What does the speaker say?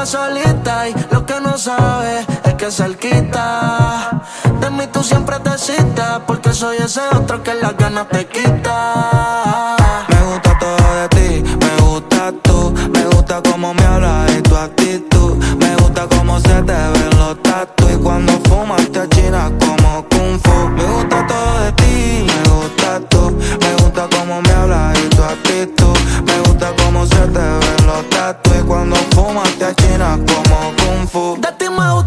solita y lo que no sabes es que cerquita de mí tú siempre te citas, porque soy ese otro que las ganas te quita. Me gusta todo de ti, me gusta tú, me gusta cómo me hablas y tu actitud, me gusta cómo se te ven los tatu y cuando fumas te achinas como Kung Fu. Me gusta todo de ti, me gusta tú, me gusta cómo me hablas y tu actitud, me gusta cómo se te ven los tatu y cuando fumas te achinas como Kung Fu. De ti me